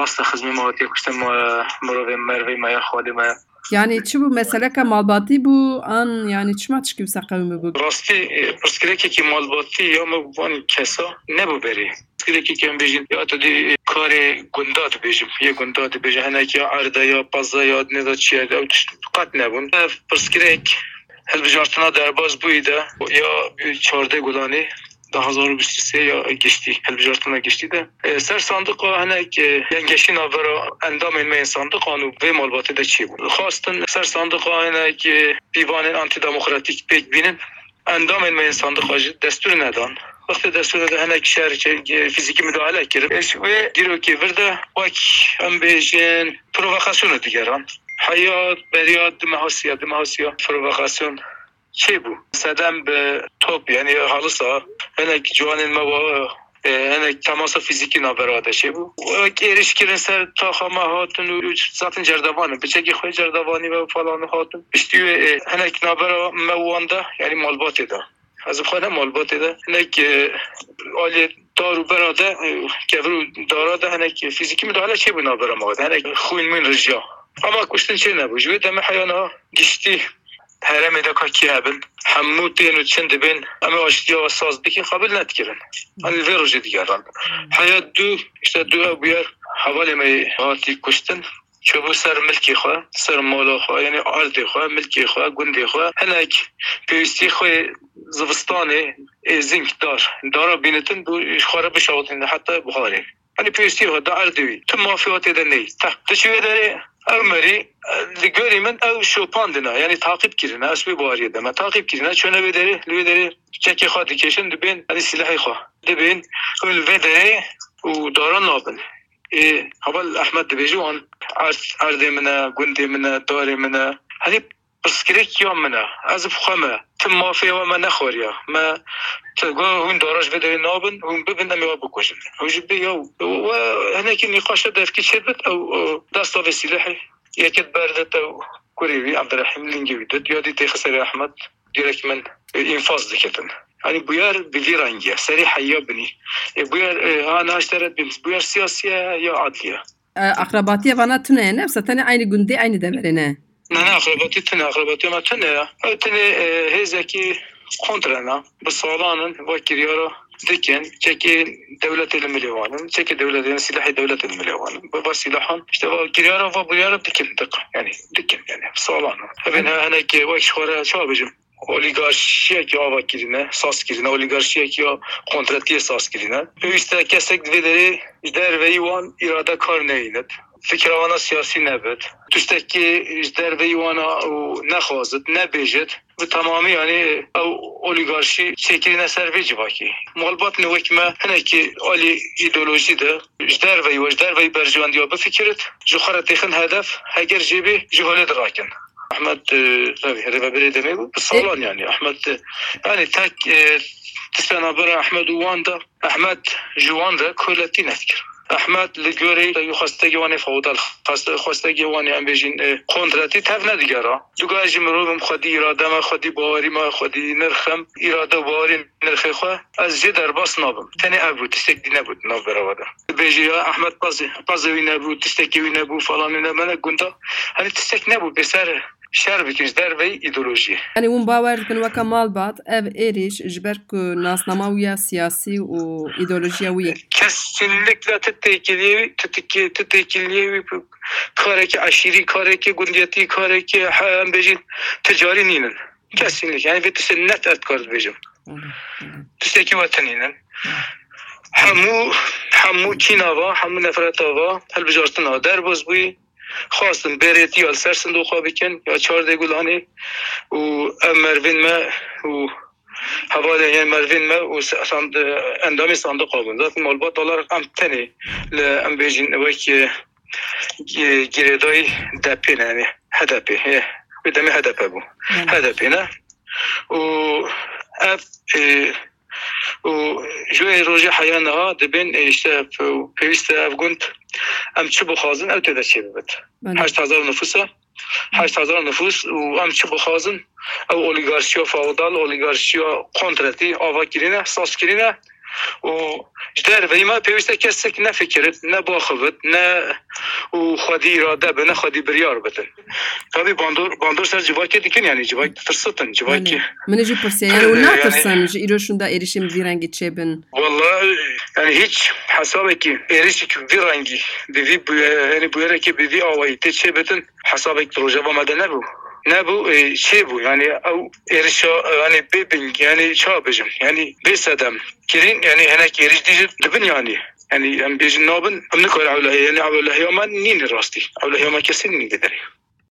راست خزمی ماتی کشتم مروی مروی ما خادمه. یعنی چی بود مثلا که مالباتی بود آن یعنی چی ماتش که قومی بود؟ راستی پرسکری که مالباتی یا مبان کسا نبود بری. پرسکری که بیشتر یا تدی کار گنداد بیشتر یه گنداد بیشتر هنگی عرضه یا پازا یا نداشت چیه قط نبود. پرسکری هل بجارتنا در باز بوده یا 14 گلانی 2023 یا گشتی هل بجارتنا گشتی ده سر صندوق هنگ ینگشی نابرا اندام این صندوق آنو به مالباتی ده چی بود خواستن سر صندوق هنگ دیوان آنتی دموکراتیک پیک بینن اندام این صندوق آجی دستور ندان وقتی دستور ده هنگ شهر فیزیکی مداخله کرد و دیرو که ورده وک هم بیشن پرووکاسیون دیگران حیات بریاد دمهاسیا پرووکاسیون چی بود؟ صدام به توپ یعنی حالسا هنگ جوان ما هنگ تماس فیزیکی نابراده چی بود؟ و کیرش کردن سر تا خامه هاتون و زاتن جردوانه بچگی خوی جردوانی و فلان هاتون بشتیو هنگ نابرا موانده یعنی مالباتی ده از بخوانه مالباتی ده هنگ آلی دارو براده کفرو داراده هنگ فیزیکی مداخله چی بود نابرا ما هنگ خوین من رجا اما کشتن چی نبود جوی دم حیانا گشتی هرم دکا کی هبن حمود دین چند بین اما اشتیا و ساز بکی قابل ندکرن آن ویروژی دیگران حیات دو اشتا دو بیار حوالی می هاتی کشتن چوبو سر ملکی خواه سر مالا خواه یعنی آردی خواه ملکی خواه گندی خواه هنک پیوستی خواه زوستانه زنک دارا بینتن بو خواره بشاوتن حتی بخاری یعنی پیوستی خواه دا آردوی تو مافیاتی ده نی تا چوی داره امری لگوری من او شوپاندنا یعنی تعقیب کردن اسبی باریه دم تعقیب کردن چونه بدری لودری چکی خاطی کشن دبین علی سلاحی خواه دبین اول بدری و داران نابن حال احمد دبیجوان عرض منا گندی منا داری منا هنی بسکریک یا منا از بخمه تم مافیا و من نخوریا ما تقول هون دارش بدری نابن هون ببین نمیوا بکشن هوج بیا و هناك نقاش ده في كتابت او داست في سلاحي يكد باردت او كوريوي عبد الرحيم لينجوي دت يادي تخسر احمد ديرك من انفاز دكتن يعني بيار بفيرانجيا سريع يا بني بيار انا اشتريت بيار سياسيه يا عاديه اقرباتي وانا تنه نفسه تنه عين جندي عين دمرنه انا اقرباتي ما تنه هزكي كونترنا بصالان وكريارا دكان چکی دولت المليون چکی دولت سلاح دولت المليون با سلاحان اشتغل كريارا و بيارا دكان دقه يعني دكان يعني صالان ببین انا که واش خورا چا بجم اولیگارشی که آوا کردنه ساس کردنه اولیگارشی که کنترکتی ساس کردنه işte کسک دیداری در ویوان اراده کار نیند فکروانا سیاسی نبود تشتکی در ویوانا نخوازد نبیجد و تمامی یعنی اولیگارشی چکرینه سر ویج باکی مالبات نوکمه هنه که اولی ایدولوژی ده در وی برجواندی ها بفکرد جوخاره تیخن هدف اگر جیبی جهاله دراکن احمد ربابری دمی بود بسالان يعني احمد يعني تاك تسنا برا احمد واندا احمد جواندا كلتي نذكر احمد لگوری یخواسته وانی فودال خواسته وانی ام بجین کنتراتی تف ندیگرا دوگاجی مروم خودی اراده ما خودی باوری ما خودی نرخم اراده باوری نرخ خو از جه در باس نابم تنی ابو تستک دی نبود ناب براوده بجی احمد پازوی نبود تستکی نبود فلان نمنه گوندا هنی تستک نبود بسر شر بکش در وی ایدئولوژی یعنی اون باور کن وکا مال بعد اف ایریش جبر که ناسنامویه سیاسی و ایدئولوژیویه kesinlikle تتکیلیوی کاری که عشیری کاری که گندیتی کاری که هم بجین تجاری نینن kesinlikle yani ve net etkar bejim tisteki vataninen همو چیناوا همو نفرتاوا هل بجارتنا در باز بوی خواستم بریتی یا سر صندوق ها بکن یا 14 گلانی و مروین ما و حوالی یعنی مروین ما و اندامی صندوق ها بند ذات مالبات دلار ام تنی ام بیجین وکی گریدای دپی نه یعنی هدپی بدمی هدپه بو هدپی نه و اف و جوی روزی حیانه ها دبین اشته پیوسته افگوند ام چه بخوازن او تده چه ببید 8,000 نفوسه 8,000 نفوس و ام چه بخوازن او اولیگارشی و فاودال اولیگارشی و کنترتی آوا کرینه ساس کرینه و جدار ولی ما پیوسته کسک نه فکرت نه باخوت نه و خودی اراده به نه خودی بریار بتن کابی باندور سر جواکی دیکن یعنی جواکی ترسطن جواکی من جی پرسیه یعنی و نترسن جی ایروشون دا ایریشیم دی رنگی چه بن والله يعني هيك حسابك إيريشك بيرانجي يعني بيرك بدي أو تشبتن حسابك تروجا وما ده نبو شيبو يعني أو إيرشا يعني بيبنج يعني شابجم يعني بيسدم كرين يعني هناك إيرش ديج لبن يعني بيجي نابن أمنك ولا عوله يعني عوله يوم نين راستي عوله يوم كسين نقدر